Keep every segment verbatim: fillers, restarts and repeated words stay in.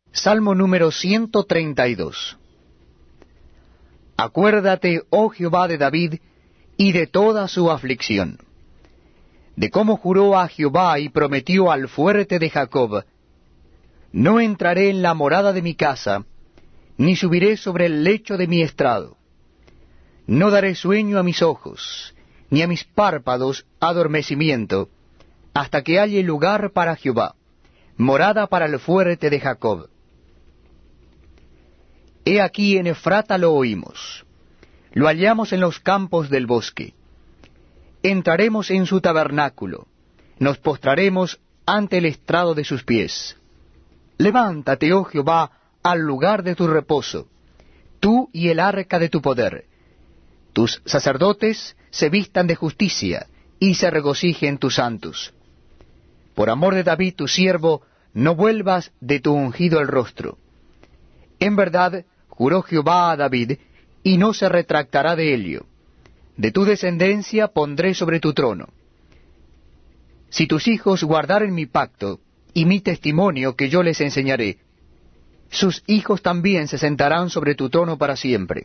Salmo número ciento treinta y dos. Acuérdate, oh Jehová, de David, y de toda su aflicción, de cómo juró a Jehová y prometió al fuerte de Jacob: no entraré en la morada de mi casa, ni subiré sobre el lecho de mi estrado. No daré sueño a mis ojos, ni a mis párpados adormecimiento, hasta que haya lugar para Jehová, morada para el fuerte de Jacob. He aquí en Efrata lo oímos, lo hallamos en los campos del bosque. Entraremos en su tabernáculo, nos postraremos ante el estrado de sus pies. Levántate, oh Jehová, al lugar de tu reposo, tú y el arca de tu poder. Tus sacerdotes se vistan de justicia, y se regocijen tus santos. Por amor de David tu siervo, no vuelvas de tu ungido el rostro. En verdad, juró Jehová a David, y no se retractará de ello: de tu descendencia pondré sobre tu trono. Si tus hijos guardaren mi pacto, y mi testimonio que yo les enseñaré, sus hijos también se sentarán sobre tu trono para siempre.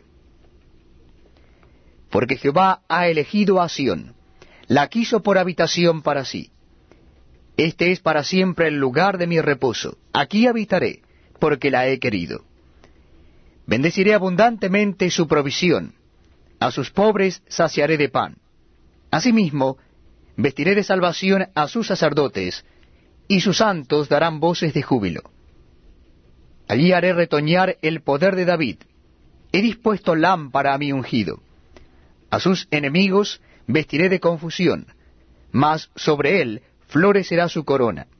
Porque Jehová ha elegido a Sión, la quiso por habitación para sí. Este es para siempre el lugar de mi reposo, aquí habitaré, porque la he querido. Bendeciré abundantemente su provisión, a sus pobres saciaré de pan. Asimismo, vestiré de salvación a sus sacerdotes, y sus santos darán voces de júbilo. Allí haré retoñar el poder de David, he dispuesto lámpara a mi ungido. A sus enemigos vestiré de confusión, mas sobre él florecerá su corona.